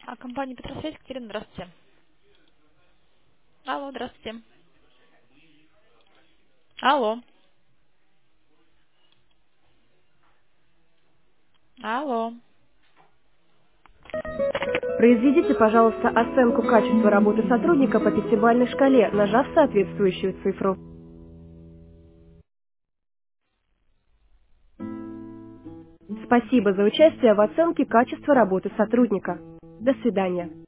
Компания Петросвязь, Катерина, здравствуйте. Алло, здравствуйте. Алло. Алло. Произведите, пожалуйста, оценку качества работы сотрудника по пятибалльной шкале, нажав соответствующую цифру. Спасибо за участие в оценке качества работы сотрудника. До свидания.